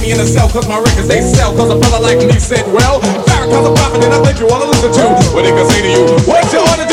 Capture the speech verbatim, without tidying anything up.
me in a cell, cause my records they sell. Cause a fella like me said, well, Farrakhan's a prophet and I think you wanna listen to what he can say to you. What's your order?